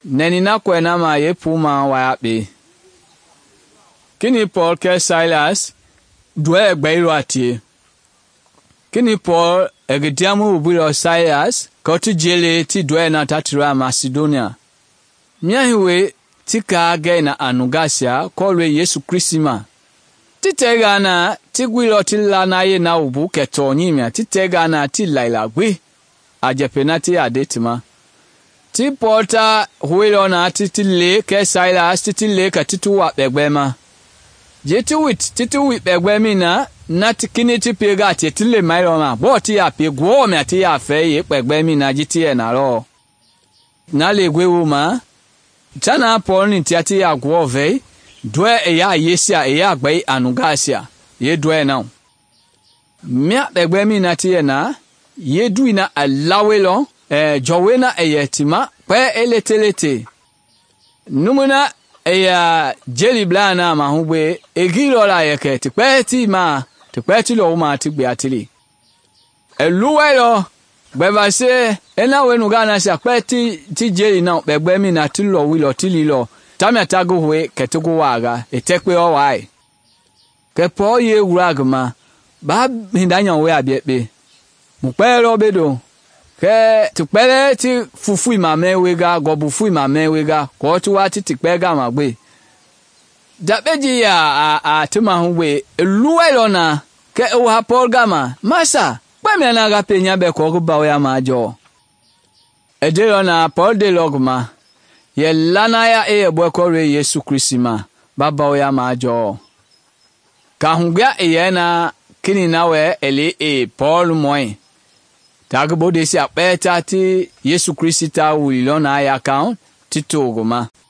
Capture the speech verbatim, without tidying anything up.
neni na kwena ma ye puma wa yape. Kini Paul ke Silas dwe egbeiro atie. Kini Paul egediamu ubiro Silas kotu jele ti dwe na tatira Macedonia. Miahiwe tika age na anugasia kolwe Yesu Krisima. Titega na tigwilo tila na ye na ubu keto nyimia. Titega na tila ilagwi. Ajepenati adetima. Ti porta huilo na titile ke Silas titile ka titu wa begbema. Jeti wit titu wit begbemi na na tikini ti pega titile mailo ma. Bo ti ya pe gwo me ati ya fe ye begbemi na jiti e na ro. Na le gwe wuma. Tana Paul ni ti ati ya gwo ve. Dwe e ya yesia e ya gbe anugasia. Ye dwe na. Mia begbemi na ti e na. Ye dui na alawelo. Eh, jowena eyetima pe eletelete numuna eya jeli blana mahubwe egiro la yeke tipeti ma tipeti lo ma tigbe atili eluwelo gbevase ena wenu gana se peti ti jeli na begbe mi na tilo wilo tililo tamya tago we ketugo waga etekpe o wai ke po ye uragma ba hindanya we abiebe mupelo bedo ke tukpele ti fufu imame wega gobu fu imame wega ko tu wa ti tikpega magbe dabeji ya a, a tuma huwe luwelo na ke wa Paul gama masa pa mi na ga penya be ko ba ya majo edelo na Paul de logma ye lana ya e bo ko re Yesu Krisima baba ya majo ka hungya e na kini nawe ele e Paul moy Tagbo desi apeta ti Yesu Krista wulilo na ya kaun titogoma.